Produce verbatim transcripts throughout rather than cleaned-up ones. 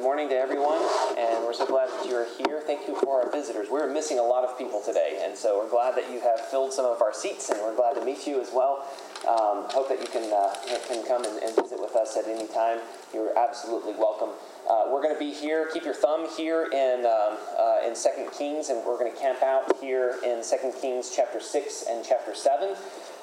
morning to everyone, and we're so glad that you're here. Thank you for our visitors. We're missing a lot of people today, and so we're glad that you have filled some of our seats, and we're glad to meet you as well. Um, hope that you can uh, can come and, and visit with us at any time. You're absolutely welcome. Uh, we're going to be here. Keep your thumb here in um, uh, in Second Kings, and we're going to camp out here in Second Kings chapter six and chapter seven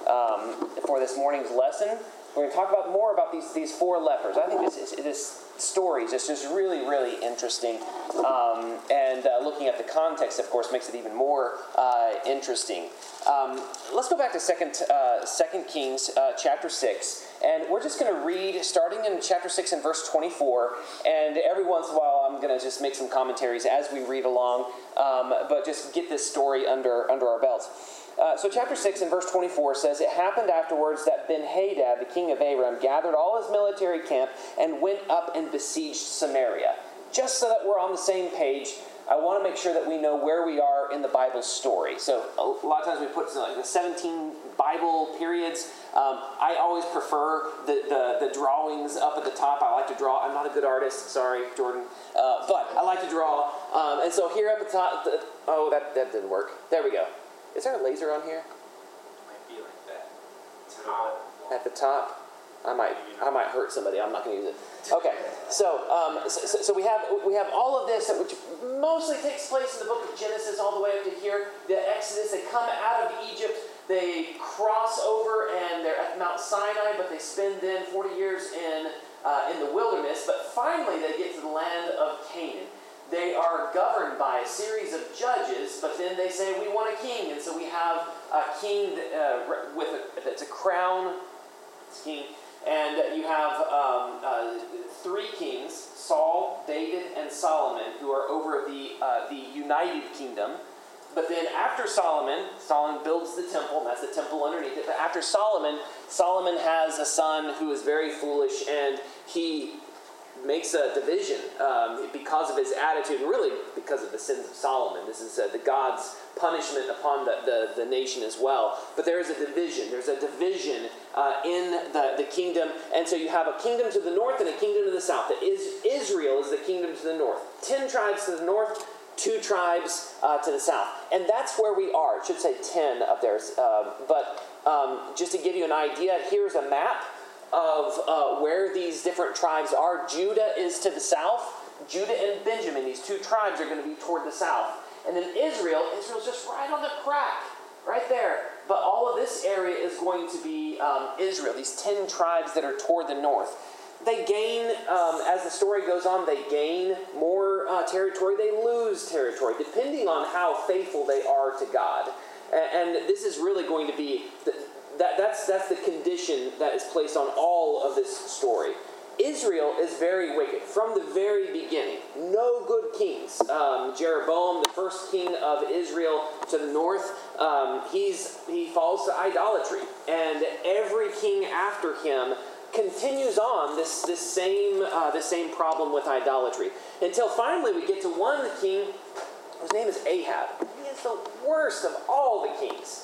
um, for this morning's lesson. We're going to talk about more about these these four lepers. I think this is this story is just really, really interesting. Um, and uh, looking at the context, of course, makes it even more uh, interesting. Um, let's go back to Second uh, Second Kings uh, chapter six, and we're just going to read starting in chapter six and verse twenty-four. And every once in a while, I'm going to just make some commentaries as we read along, um, but just get this story under under our belts. Uh, so chapter six and verse twenty-four says, "It happened afterwards that Ben-Hadad, the king of Aram, gathered all his military camp and went up and besieged Samaria." Just so that we're on the same page, I want to make sure that we know where we are in the Bible story. So a lot of times we put like the seventeen Bible periods. Um, I always prefer the, the, the drawings up at the top. I like to draw. I'm not a good artist. Sorry, Jordan. Uh, but I like to draw. Um, and so here at the top, the, oh, that, that didn't work. There we go. Is there a laser on here? Might be like that. Top. At the top? I might I might hurt somebody. I'm not going to use it. Okay, so, um, so so we have we have all of this, which mostly takes place in the book of Genesis, all the way up to here. The Exodus. They come out of Egypt. They cross over, and they're at Mount Sinai, but they spend then forty years in uh, in the wilderness. But finally, they get to the land of Canaan. They are governed by a series of judges, but then they say, we want a king. And so we have a king uh, with a, it's a crown, it's king. And you have um, uh, three kings, Saul, David, and Solomon, who are over the uh, the united kingdom. But then after Solomon, Solomon builds the temple, and that's the temple underneath it. But after Solomon, Solomon has a son who is very foolish, and he makes a division um, because of his attitude, and really because of the sins of Solomon. This is uh, the God's punishment upon the, the, the nation as well. But there is a division. There's a division uh, in the, the kingdom. And so you have a kingdom to the north and a kingdom to the south. The is, Israel is the kingdom to the north. Ten tribes to the north, two tribes uh, to the south. And that's where we are. It should say ten up there. Uh, but um, just to give you an idea, here's a map of uh, where these different tribes are. Judah is to the south. Judah and Benjamin, these two tribes, are going to be toward the south. And then Israel, Israel's just right on the crack, right there. But all of this area is going to be um, Israel, these ten tribes that are toward the north. They gain, um, as the story goes on, they gain more uh, territory, they lose territory, depending on how faithful they are to God. And, and this is really going to be... The, That, that's, that's the condition that is placed on all of this story. Israel is very wicked from the very beginning. No good kings. Um, Jeroboam, the first king of Israel to the north, um, he's he falls to idolatry. And every king after him continues on this, this, same, uh, this same problem with idolatry. Until finally we get to one king whose name is Ahab. He is the worst of all the kings.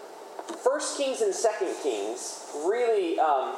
First Kings and Second Kings, really, um,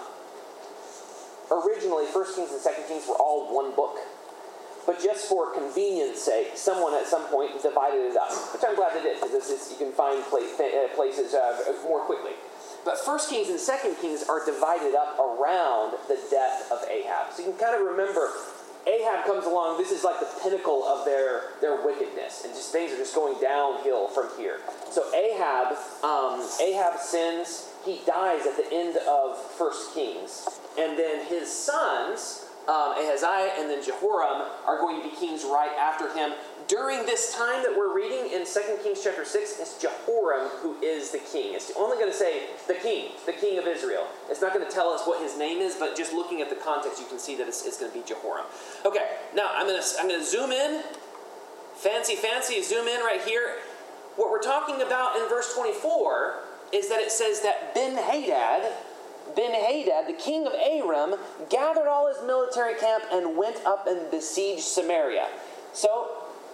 originally First Kings and Second Kings were all one book. But just for convenience sake, someone at some point divided it up, which I'm glad they did, because this is, you can find places uh, more quickly. But First Kings and Second Kings are divided up around the death of Ahab. So you can kind of remember, Ahab comes along, this is like the pinnacle of their, their wickedness, and just things are just going downhill from here. So Ahab, um, Ahab sins, he dies at the end of First Kings, and then his sons, um, Ahaziah and then Jehoram, are going to be kings right after him. During this time that we're reading in Second Kings chapter six, it's Jehoram who is the king. It's only going to say the king, the king of Israel. It's not going to tell us what his name is, but just looking at the context, you can see that it's, it's going to be Jehoram. Okay, now I'm going to I'm going to zoom in. Fancy, fancy, zoom in right here. What we're talking about in verse twenty-four is that it says that Ben-Hadad, Ben-Hadad, the king of Aram, gathered all his military camp and went up and besieged Samaria. So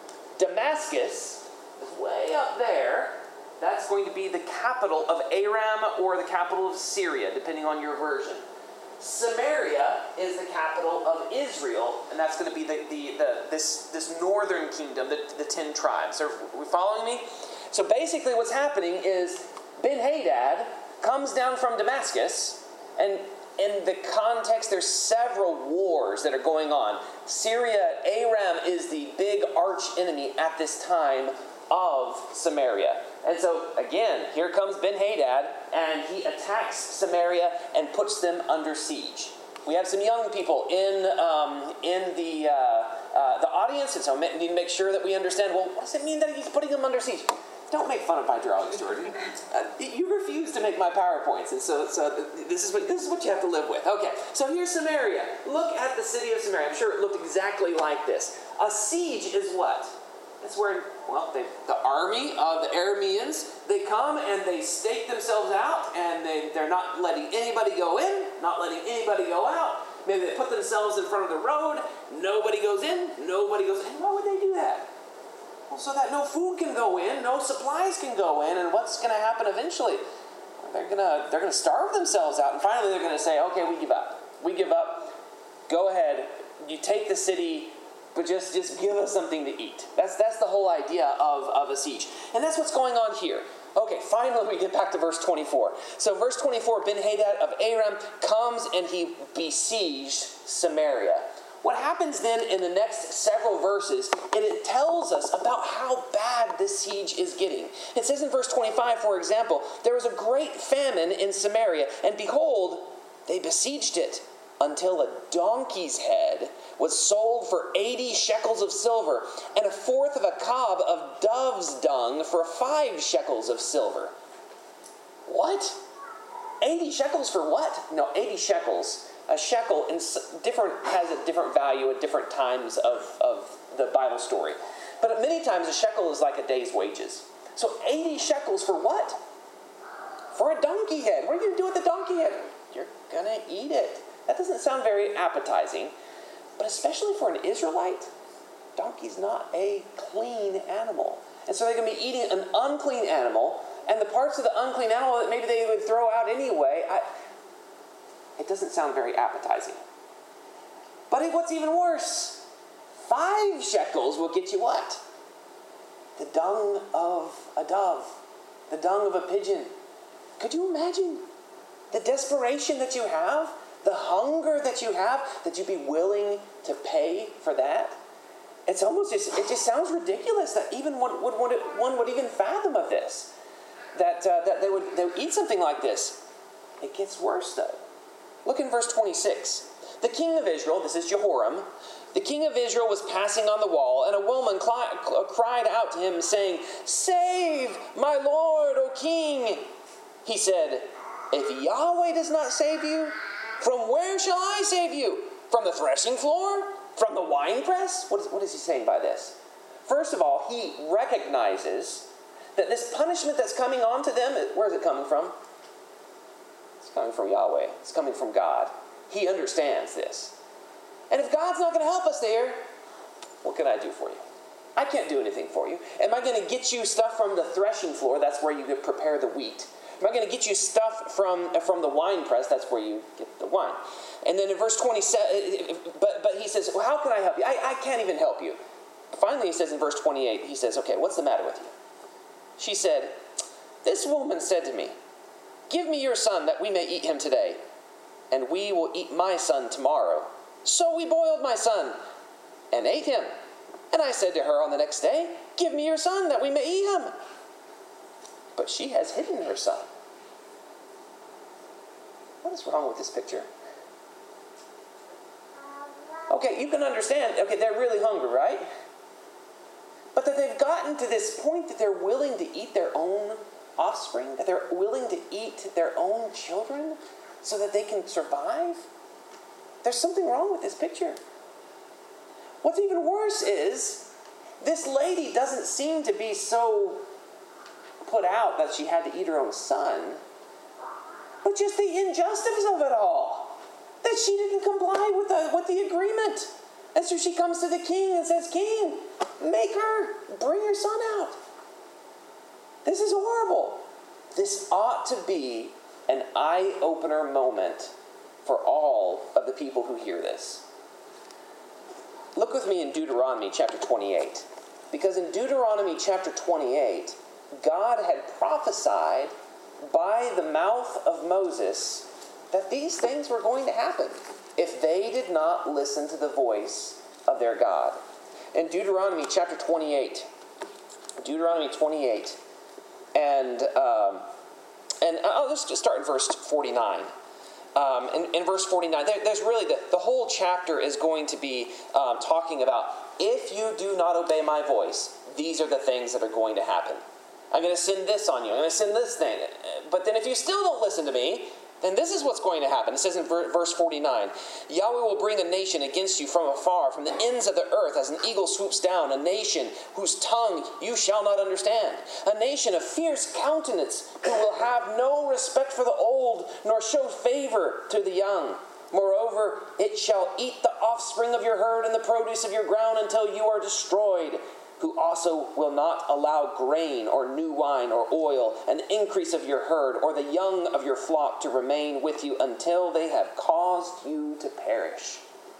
Damascus is way up there. That's going to be the capital of Aram or the capital of Syria, depending on your version. Samaria is the capital of Israel, and that's going to be the, the, the this, this northern kingdom, the, the ten tribes. Are we following me? So basically what's happening is Ben-Hadad comes down from Damascus, and in the context, there's several wars that are going on. Syria, Aram is the big arch enemy at this time of Samaria. And so, again, here comes Ben-Hadad, and he attacks Samaria and puts them under siege. We have some young people in um, in the uh, uh, the audience, and so we need to make sure that we understand, well, what does it mean that he's putting them under siege? Don't make fun of my drawings, Jordan. Uh, you refuse to make my PowerPoints, and so, so this is what this is what you have to live with. Okay, so here's Samaria. Look at the city of Samaria. I'm sure it looked exactly like this. A siege is what? It's where, well, they, the army of the Arameans, they come and they stake themselves out, and they, they're not letting anybody go in, not letting anybody go out. Maybe they put themselves in front of the road. Nobody goes in, nobody goes in. Why would they do that? Well, so that no food can go in, no supplies can go in, and what's going to happen eventually? They're going to they're going to starve themselves out, and finally they're going to say, okay, we give up. We give up. Go ahead. You take the city, but just, just give us something to eat. That's that's the whole idea of, of a siege. And that's what's going on here. Okay, finally we get back to verse twenty-four. So verse twenty-four, Ben-Hadad of Aram comes and he besieged Samaria. What happens then in the next several verses, and it tells us about how bad this siege is getting. It says in verse twenty-five, for example, there was a great famine in Samaria, and behold, they besieged it until a donkey's head was sold for eighty shekels of silver, and a fourth of a cob of dove's dung for five shekels of silver. What? eighty shekels for what? No, eighty shekels. A shekel in different has a different value at different times of, of the Bible story. But many times a shekel is like a day's wages. So eighty shekels for what? For a donkey head. What are you going to do with the donkey head? You're going to eat it. That doesn't sound very appetizing. But especially for an Israelite, donkey's not a clean animal. And so they're going to be eating an unclean animal, and the parts of the unclean animal that maybe they would throw out anyway, I, it doesn't sound very appetizing. But what's even worse, five shekels will get you what? The dung of a dove, the dung of a pigeon. Could you imagine the desperation that you have? The hunger that you have, that you'd be willing to pay for that? It's almost just, it just sounds ridiculous that even one would, would, one would even fathom of this. That, uh, that they, would, they would eat something like this. It gets worse though. Look in verse twenty-six. The king of Israel, this is Jehoram, the king of Israel was passing on the wall, and a woman cli- cried out to him, saying, "Save, my lord, O king." He said, "If Yahweh does not save you, from where shall I save you? From the threshing floor? From the winepress?" What is, what is he saying by this? First of all, he recognizes that this punishment that's coming on to them, where is it coming from? It's coming from Yahweh. It's coming from God. He understands this. And if God's not going to help us there, what can I do for you? I can't do anything for you. Am I going to get you stuff from the threshing floor? That's where you prepare the wheat. Am I going to get you stuff from, from the wine press? That's where you get the wine. And then in verse twenty-seven, but, but he says, well, how can I help you? I, I can't even help you. Finally, he says in verse twenty-eight, he says, okay, what's the matter with you? She said, "This woman said to me, 'Give me your son that we may eat him today, and we will eat my son tomorrow.' So we boiled my son and ate him. And I said to her on the next day, 'Give me your son that we may eat him.' But she has hidden her son." What is wrong with this picture? Okay, you can understand, okay, they're really hungry, right? But that they've gotten to this point that they're willing to eat their own offspring, that they're willing to eat their own children so that they can survive. There's something wrong with this picture. What's even worse is this lady doesn't seem to be so put out that she had to eat her own son, but just the injustice of it all, that she didn't comply with the, with the agreement. And so she comes to the king and says, "King, make her, bring your son out. This is horrible." This ought to be an eye-opener moment for all of the people who hear this. Look with me in Deuteronomy chapter twenty-eight. Because in Deuteronomy chapter twenty-eight, God had prophesied by the mouth of Moses that these things were going to happen if they did not listen to the voice of their God. In Deuteronomy chapter twenty-eight, Deuteronomy twenty-eight, and um, and I'll just start in verse forty-nine. Um, in, in verse forty-nine, there, there's really the, the whole chapter is going to be um, talking about, if you do not obey my voice, these are the things that are going to happen. I'm going to send this on you. I'm going to send this thing. But then if you still don't listen to me, then this is what's going to happen. It says in verse forty-nine, Yahweh will bring a nation against you from afar, from the ends of the earth, as an eagle swoops down, a nation whose tongue you shall not understand, a nation of fierce countenance, who will have no respect for the old, nor show favor to the young. Moreover, it shall eat the offspring of your herd and the produce of your ground until you are destroyed, who also will not allow grain or new wine or oil, and the increase of your herd or the young of your flock to remain with you until they have caused you to perish.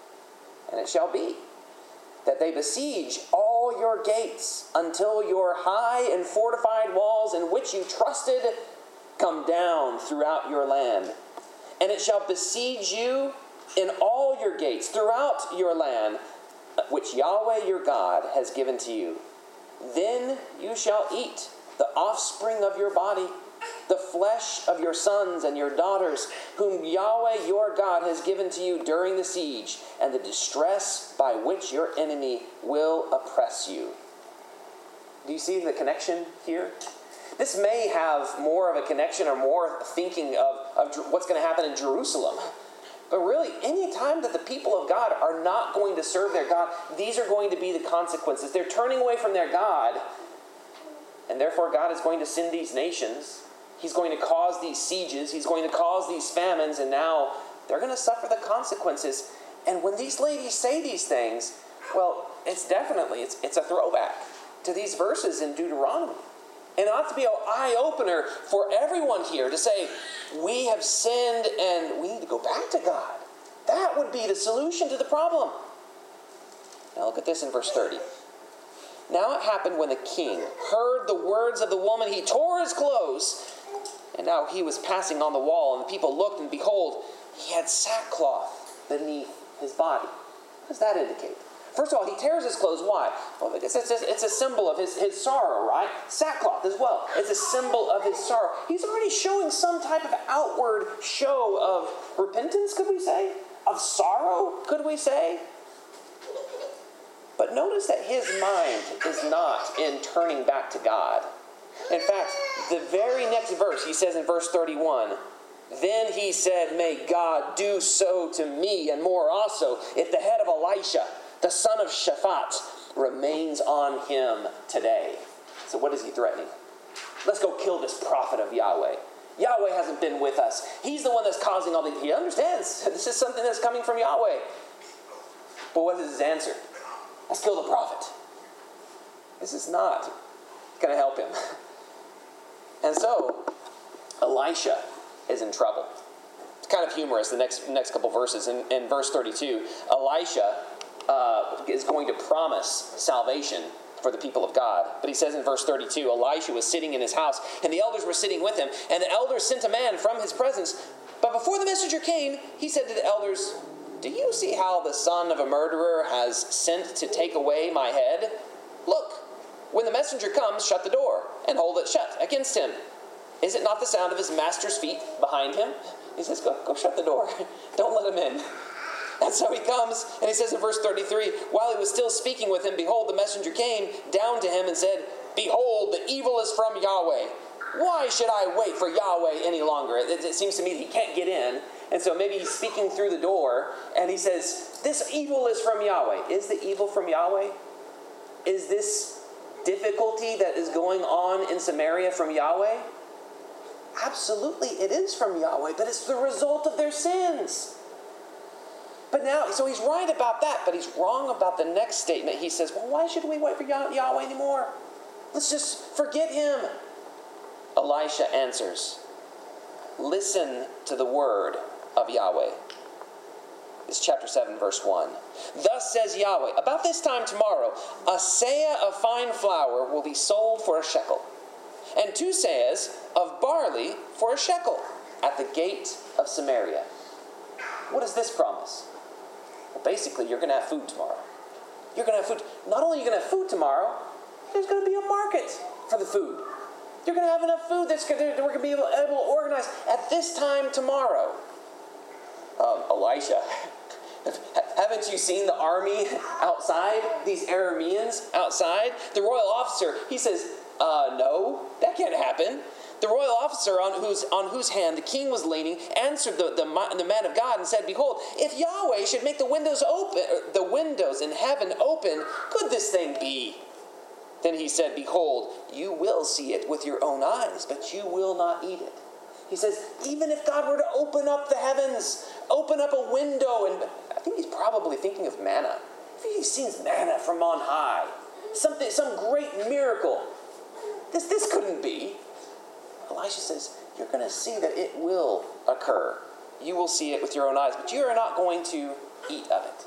And it shall be that they besiege all your gates until your high and fortified walls in which you trusted come down throughout your land. And it shall besiege you in all your gates throughout your land, which Yahweh your God has given to you. Then you shall eat the offspring of your body, the flesh of your sons and your daughters, whom Yahweh your God has given to you during the siege, and the distress by which your enemy will oppress you. Do you see the connection here? This may have more of a connection or more thinking of, of what's going to happen in Jerusalem. But really, any time that the people of God are not going to serve their God, these are going to be the consequences. They're turning away from their God, and therefore God is going to send these nations. He's going to cause these sieges. He's going to cause these famines, and now they're going to suffer the consequences. And when these ladies say these things, well, it's definitely, it's, it's a throwback to these verses in Deuteronomy. And it ought to be an eye-opener for everyone here to say, we have sinned and we need to go back to God. That would be the solution to the problem. Now look at this in verse thirty. Now it happened when the king heard the words of the woman, he tore his clothes, and now he was passing on the wall, and the people looked, and behold, he had sackcloth beneath his body. What does that indicate? First of all, he tears his clothes. Why? Well, because it's a, it's a symbol of his, his sorrow, right? Sackcloth as well. It's a symbol of his sorrow. He's already showing some type of outward show of repentance, could we say? Of sorrow, could we say? But notice that his mind is not in turning back to God. In fact, the very next verse, he says in verse thirty-one, then he said, may God do so to me and more also, if the head of Elisha, the son of Shaphat, remains on him today. So what is he threatening? Let's go kill this prophet of Yahweh. Yahweh hasn't been with us. He's the one that's causing all the... He understands this is something that's coming from Yahweh. But what is his answer? Let's kill the prophet. This is not going to help him. And so, Elisha is in trouble. It's kind of humorous, the next next couple verses. In, in verse thirty-two, Elisha uh, is going to promise salvation for the people of God. But he says in verse thirty-two, Elisha was sitting in his house, and the elders were sitting with him, and the elders sent a man from his presence. But before the messenger came, he said to the elders, do you see how the son of a murderer has sent to take away my head? Look, when the messenger comes, shut the door, and hold it shut against him. Is it not the sound of his master's feet behind him? He says, go, go shut the door. Don't let him in. And so he comes, and he says in verse thirty-three, while he was still speaking with him, behold, the messenger came down to him and said, behold, the evil is from Yahweh. Why should I wait for Yahweh any longer? It, it seems to me that he can't get in. And so maybe he's speaking through the door, and he says, this evil is from Yahweh. Is the evil from Yahweh? Is this difficulty that is going on in Samaria from Yahweh? Absolutely, it is from Yahweh, but it's the result of their sins. But now, so he's right about that, but he's wrong about the next statement. He says, well, why should we wait for Yah- Yahweh anymore? Let's just forget him. Elisha answers, listen to the word of Yahweh. It's chapter seven, verse one. Thus says Yahweh, about this time tomorrow, a seah of fine flour will be sold for a shekel, and two seahs of barley for a shekel at the gate of Samaria. What does this promise? Well, basically, you're going to have food tomorrow. You're going to have food. Not only are you going to have food tomorrow, there's going to be a market for the food. You're going to have enough food that's going to, we're going to be able, able to organize at this time tomorrow. Um, Elisha, haven't you seen the army outside? These Arameans outside? The royal officer, he says, uh, no, that can't happen. The royal officer on whose, on whose hand the king was leaning answered the, the, the man of God and said, behold, if Yahweh should make the windows open, the windows in heaven open, could this thing be? Then he said, behold, you will see it with your own eyes, but you will not eat it. He says, even if God were to open up the heavens, open up a window, and I think he's probably thinking of manna. He sees manna from on high. Something, some great miracle. This, this couldn't be. Elisha says, you're going to see that it will occur. You will see it with your own eyes, but you are not going to eat of it.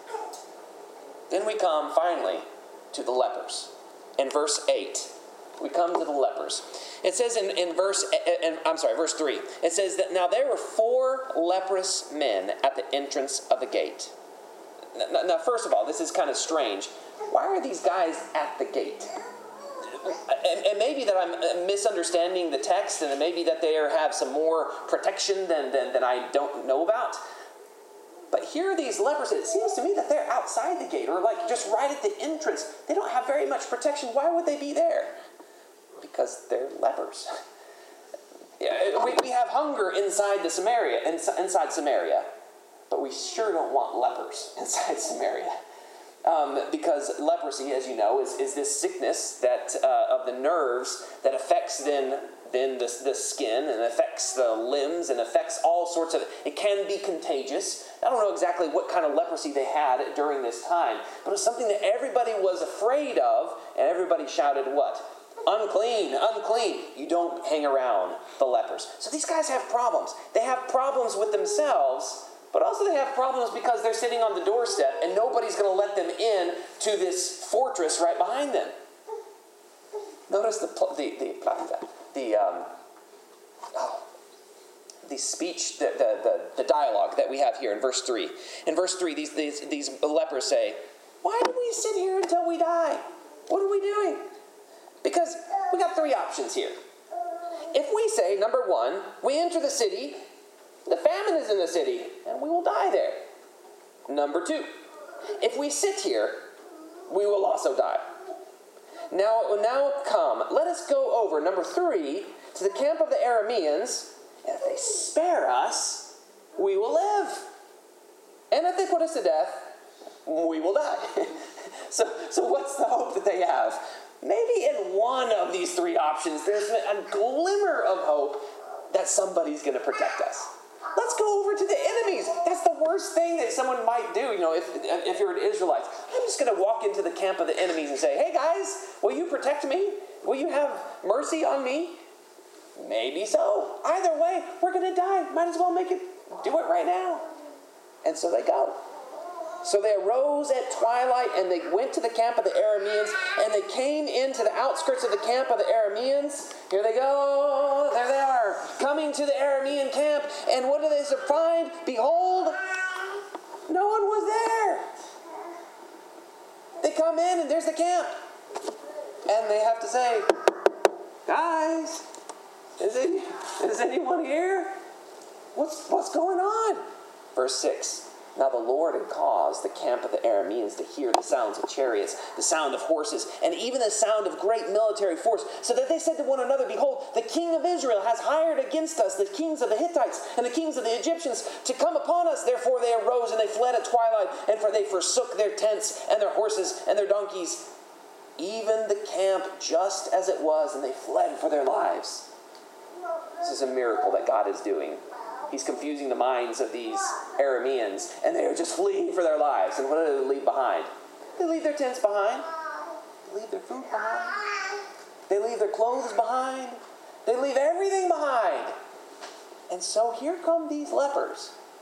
Then we come, finally, to the lepers. In verse eight, we come to the lepers. It says in, in verse, in, I'm sorry, verse three. It says that now there were four leprous men at the entrance of the gate. Now, now first of all, this is kind of strange. Why are these guys at the gate? And, and maybe that I'm misunderstanding the text, and maybe that they have some more protection than, than, than I don't know about. But here are these lepers. It seems to me that they're outside the gate, or like just right at the entrance. They don't have very much protection. Why would they be there? Because they're lepers. Yeah, we, we have hunger inside the Samaria, inside Samaria, but we sure don't want lepers inside Samaria. Um, because leprosy, as you know, is, is this sickness that uh, of the nerves that affects then, then the, the skin and affects the limbs and affects all sorts of, it can be contagious. I don't know exactly what kind of leprosy they had during this time, but it was something that everybody was afraid of, and everybody shouted what? Unclean, unclean. You don't hang around the lepers. So these guys have problems. They have problems with themselves, but also they have problems because they're sitting on the doorstep and nobody's going to let them in to this fortress right behind them. Notice the the the the um, oh, the speech, the, the the the dialogue that we have here in verse three. In verse three, these these these lepers say, "Why do we sit here until we die? What are we doing?" Because we got three options here. If we say, number one, we enter the city, the famine is in the city, and we will die there. Number two, if we sit here, we will also die. Now, now come, let us go over, number three, to the camp of the Arameans, and if they spare us, we will live. And if they put us to death, we will die. so, so what's the hope that they have? Maybe in one of these three options, there's a glimmer of hope that somebody's going to protect us. Let's go over to the enemies. That's the worst thing that someone might do. You know, if if you're an Israelite, I'm just going to walk into the camp of the enemies and say, "Hey guys, will you protect me? Will you have mercy on me?" Maybe so. Either way, we're going to die. Might as well make it. Do it right now. And so they go. So they arose at twilight, and they went to the camp of the Arameans, and they came into the outskirts of the camp of the Arameans. Here they go. There they are, coming to the Aramean camp. And what do they find? Behold, no one was there. They come in, and there's the camp. And they have to say, guys, is, it, is anyone here? What's, what's going on? Verse six. Now the Lord had caused the camp of the Arameans to hear the sounds of chariots, the sound of horses, and even the sound of great military force, so that they said to one another, behold, the king of Israel has hired against us the kings of the Hittites and the kings of the Egyptians to come upon us. Therefore they arose and they fled at twilight, and for they forsook their tents and their horses and their donkeys, even the camp just as it was, and they fled for their lives. This is a miracle that God is doing. He's confusing the minds of these Arameans, and they are just fleeing for their lives. And what do they leave behind? They leave their tents behind. They leave their food behind. They leave their clothes behind. They leave everything behind. And so here come these lepers.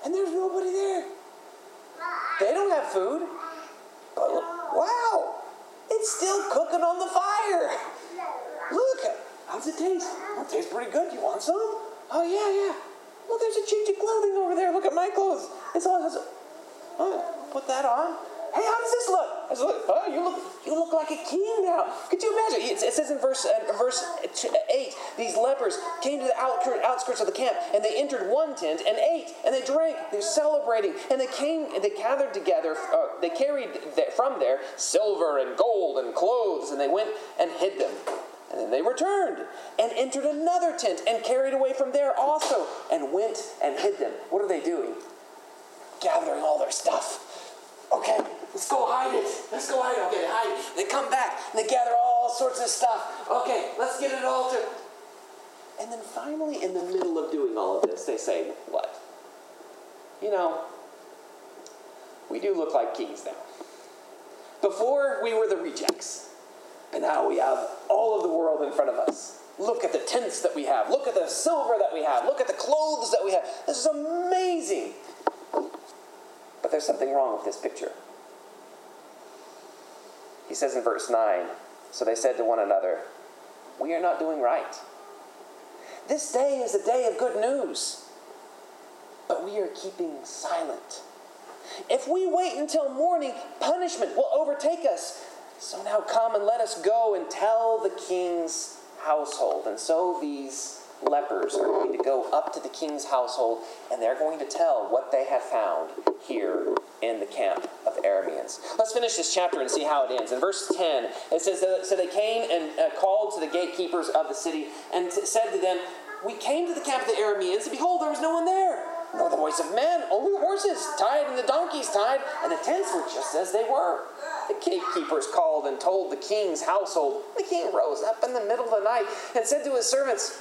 And there's nobody there. They don't have food. But wow, it's still cooking on the fire. Look, how's it taste? Oh, it tastes pretty good. You want some? Oh, yeah, yeah. Well, there's a change of clothing over there. Look at my clothes. It's all, it's, oh, put that on. Hey, how does this look? I said, oh, you look, you look like a king now. Could you imagine? It, it says in verse uh, verse eight, these lepers came to the outskirts of the camp, and they entered one tent and ate, and they drank. They were celebrating, and they came, and they gathered together. Uh, they carried from there silver and gold and clothes, and they went and hid them. And then they returned and entered another tent and carried away from there also, and went and hid them. What are they doing? Gathering all their stuff. Okay, let's go hide it. Let's go hide it. Okay, hide it. They come back and they gather all sorts of stuff. Okay, let's get it all to... And then finally, in the middle of doing all of this, they say, what? You know, we do look like kings now. Before, we were the rejects. And now we have all of the world in front of us. Look at the tents that we have. Look at the silver that we have. Look at the clothes that we have. This is amazing. But there's something wrong with this picture. He says in verse nine, so they said to one another, we are not doing right. This day is a day of good news, but we are keeping silent. If we wait until morning, punishment will overtake us. So now come and let us go and tell the king's household. And so these lepers are going to go up to the king's household, and they're going to tell what they have found here in the camp of Arameans. Let's finish this chapter and see how it ends. In verse ten, it says, so they came and uh, called to the gatekeepers of the city and t- said to them, we came to the camp of the Arameans, and behold, there was no one there. Nor the voice of men, only the horses tied and the donkeys tied, and the tents were just as they were. The gatekeepers called and told the king's household. The king rose up in the middle of the night and said to his servants,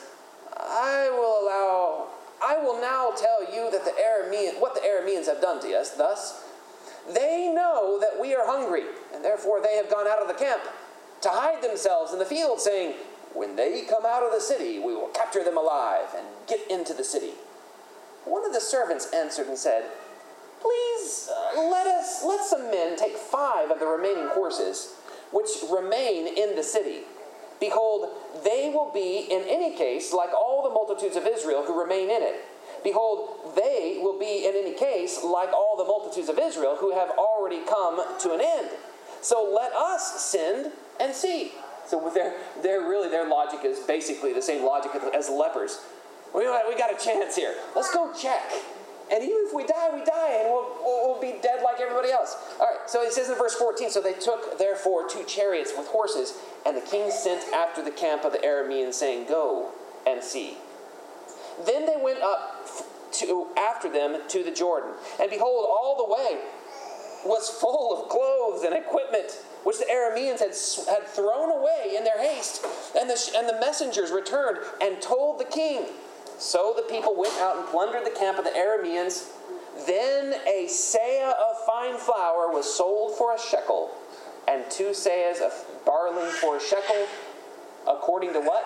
I will allow, I will now tell you that the Arameans, what the Arameans have done to us. Thus, they know that we are hungry, and therefore they have gone out of the camp to hide themselves in the field, saying, when they come out of the city, we will capture them alive and get into the city. One of the servants answered and said, please uh, let us let some men take five of the remaining horses, which remain in the city. Behold, they will be in any case like all the multitudes of Israel who remain in it. Behold, they will be in any case like all the multitudes of Israel who have already come to an end. So let us send and see. So their, their really their logic is basically the same logic as the lepers. We got, we got a chance here. Let's go check. And even if we die, we die, and we'll, we'll, we'll be dead like everybody else. All right, so it says in verse fourteen, so they took, therefore, two chariots with horses, and the king sent after the camp of the Arameans, saying, go and see. Then they went up to after them to the Jordan. And behold, all the way was full of clothes and equipment, which the Arameans had, had thrown away in their haste. And the, and the messengers returned and told the king. So the people went out and plundered the camp of the Arameans. Then a seah of fine flour was sold for a shekel, and two seahs of barley for a shekel, according to what?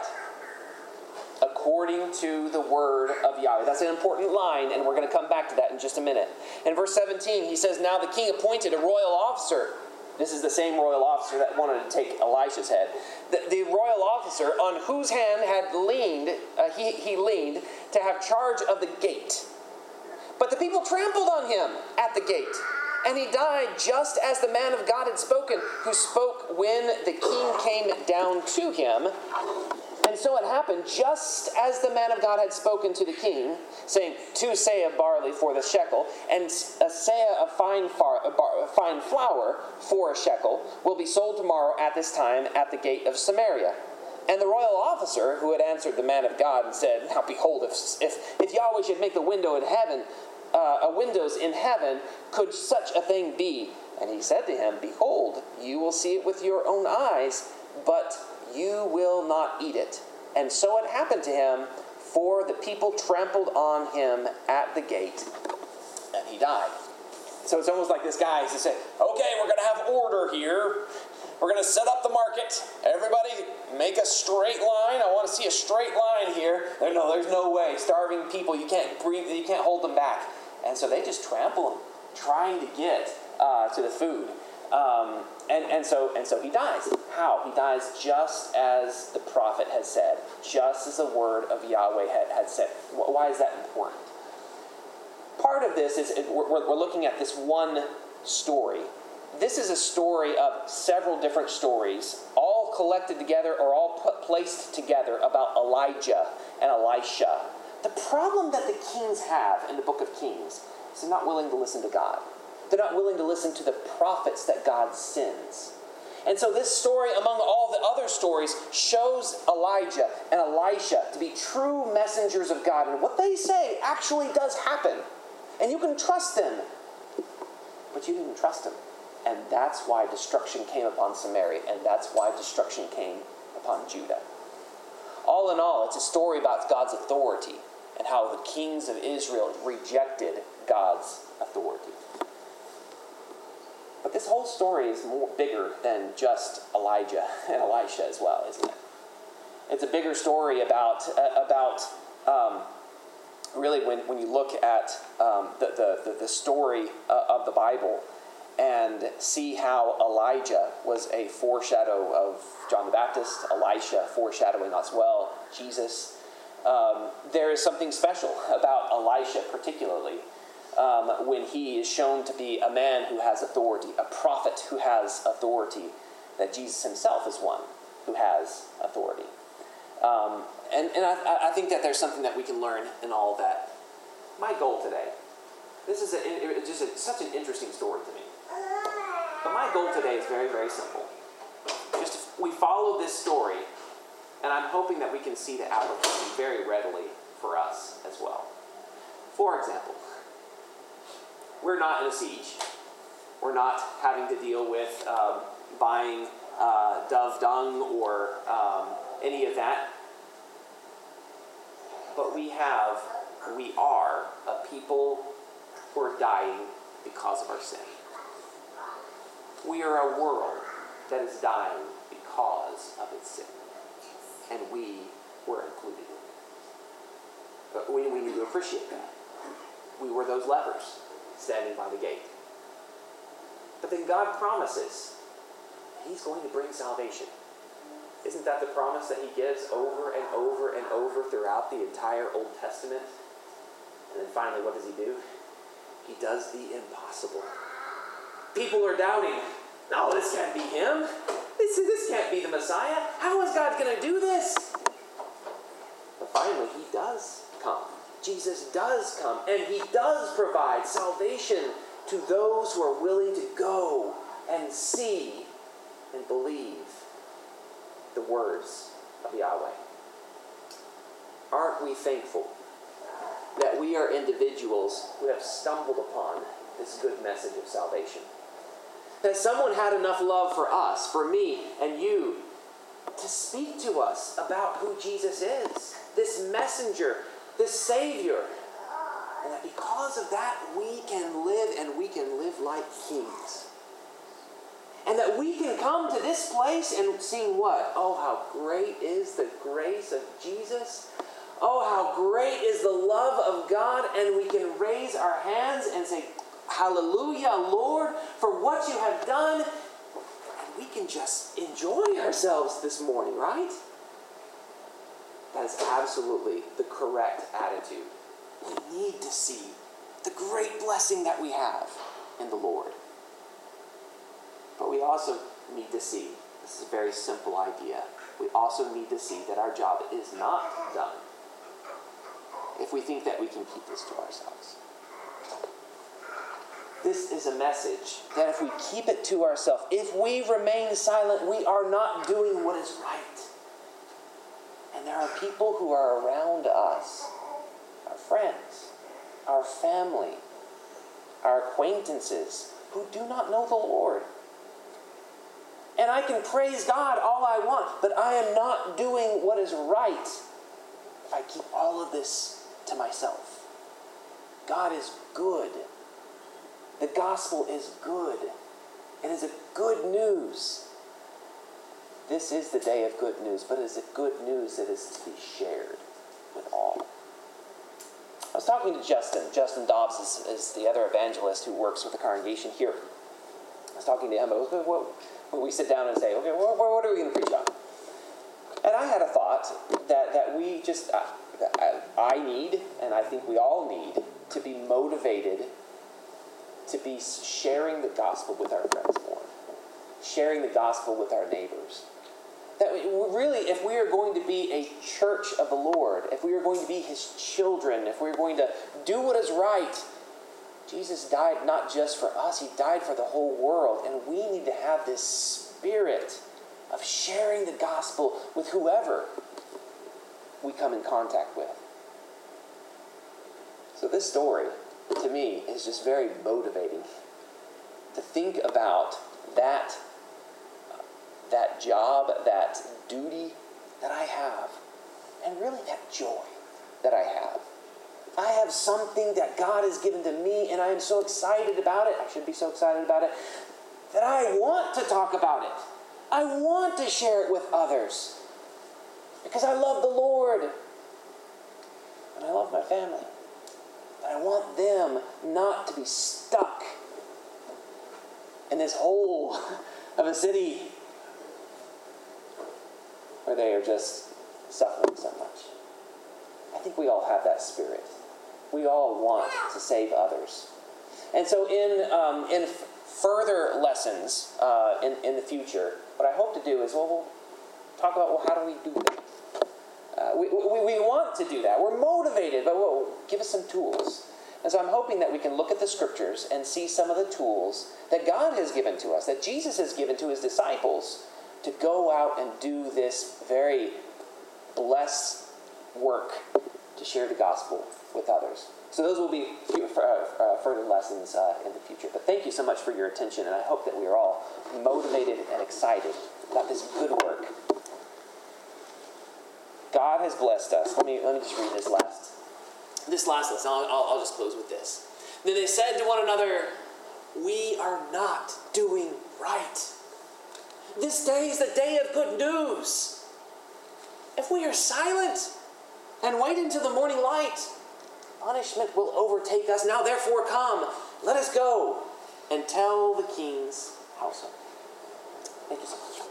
According to the word of Yahweh. That's an important line, and we're going to come back to that in just a minute. In verse seventeen, he says, now the king appointed a royal officer. This is the same royal officer that wanted to take Elisha's head. The, the royal officer on whose hand had leaned, uh, he, he leaned to have charge of the gate. But the people trampled on him at the gate, and he died just as the man of God had spoken, who spoke when the king came down to him. And so it happened just as the man of God had spoken to the king, saying, two seah of barley for the shekel, and a seah of fine, far, bar, fine flour for a shekel will be sold tomorrow at this time at the gate of Samaria. And the royal officer who had answered the man of God and said, now behold, if, if, if Yahweh should make the window in heaven, uh, windows in heaven, could such a thing be? And he said to him, behold, you will see it with your own eyes, but you will not eat it. And so it happened to him, for the people trampled on him at the gate, and he died. So it's almost like this guy is to say, okay, we're going to have order here. We're going to set up the market. Everybody make a straight line. I want to see a straight line here. No, there's no way. Starving people, you can't breathe, you can't hold them back. And so they just trample him, trying to get uh, to the food. Um, and, and, so, and so he dies. How? He dies just as the prophet had said, just as the word of Yahweh had, had said. Why is that important? Part of this is we're, we're looking at this one story. This is a story of several different stories, all collected together or all put, placed together about Elijah and Elisha. The problem that the kings have in the book of Kings is they're not willing to listen to God. They're not willing to listen to the prophets that God sends. And so this story, among all the other stories, shows Elijah and Elisha to be true messengers of God. And what they say actually does happen. And you can trust them. But you didn't trust them. And that's why destruction came upon Samaria. And that's why destruction came upon Judah. All in all, it's a story about God's authority and how the kings of Israel rejected God's authority. But this whole story is more bigger than just Elijah and Elisha as well, isn't it? It's a bigger story about uh, about um, really when, when you look at um, the, the, the, the story uh, of the Bible and see how Elijah was a foreshadow of John the Baptist, Elisha foreshadowing as well Jesus. Um, there is something special about Elisha particularly. Um, when he is shown to be a man who has authority, a prophet who has authority, that Jesus himself is one who has authority. Um, and and I, I think that there's something that we can learn in all of that. My goal today, this is a, it, just a, such an interesting story to me. But my goal today is very, very simple. Just if we follow this story, and I'm hoping that we can see the application very readily for us as well. For example, we're not in a siege. We're not having to deal with um, buying uh, dove dung or um, any of that. But we have, we are a people who are dying because of our sin. We are a world that is dying because of its sin. And we were included in it. But we, we need to appreciate that. We were those lepers standing by the gate. But then God promises He's going to bring salvation. Isn't that the promise that He gives over and over and over throughout the entire Old Testament? And then finally, what does He do? He does the impossible. People are doubting. No, this can't be Him. This, this can't be the Messiah. How is God going to do this? But finally, He does come. Jesus does come, and He does provide salvation to those who are willing to go and see and believe the words of Yahweh. Aren't we thankful that we are individuals who have stumbled upon this good message of salvation? That someone had enough love for us, for me and you, to speak to us about who Jesus is, this messenger, this Savior. And that because of that, we can live and we can live like kings. And that we can come to this place and sing what? Oh, how great is the grace of Jesus. Oh, how great is the love of God. And we can raise our hands and say, hallelujah, Lord, for what you have done. And we can just enjoy ourselves this morning, right? That is absolutely the correct attitude. We need to see the great blessing that we have in the Lord. But we also need to see, this is a very simple idea, we also need to see that our job is not done if we think that we can keep this to ourselves. This is a message that if we keep it to ourselves, if we remain silent, we are not doing what is right. And there are people who are around us, our friends, our family, our acquaintances, who do not know the Lord. And I can praise God all I want, but I am not doing what is right if I keep all of this to myself. God is good. The gospel is good. It is a good news. This is the day of good news, but it is a good news that is to be shared with all. was talking to Justin. Justin Dobbs is, is the other evangelist who works with the congregation here. I was talking to him. It was, what, when we sit down and say, okay, what, what are we going to preach on? And I had a thought that, that we just, uh, I, I need, and I think we all need, to be motivated to be sharing the gospel with our friends more. Sharing the gospel with our neighbors. That we, really, if we are going to be a church of the Lord, if we are going to be His children, if we're going to do what is right, Jesus died not just for us, He died for the whole world. And we need to have this spirit of sharing the gospel with whoever we come in contact with. So this story, to me, is just very motivating. To think about that, that job, that duty that I have, and really that joy that I have. I have something that God has given to me, and I am so excited about it. I should be so excited about it, that I want to talk about it. I want to share it with others. Because I love the Lord. And I love my family. But I want them not to be stuck in this hole of a city where they are just suffering so much. I think we all have that spirit. We all want to save others. And so in um, in f- further lessons uh, in, in the future, what I hope to do is, well, we'll talk about, well, how do we do that? Uh, we, we, we want to do that. We're motivated, but well, give us some tools. And so I'm hoping that we can look at the scriptures and see some of the tools that God has given to us, that Jesus has given to His disciples, to go out and do this very blessed work to share the gospel with others. So those will be further lessons uh, in the future. But thank you so much for your attention, and I hope that we are all motivated and excited about this good work. God has blessed us. Let me let me just read this last this last lesson. I'll, I'll, I'll just close with this. Then they said to one another, "We are not doing right. This day is the day of good news. If we are silent and wait until the morning light, punishment will overtake us. Now therefore come, let us go and tell the king's household." Thank you so much.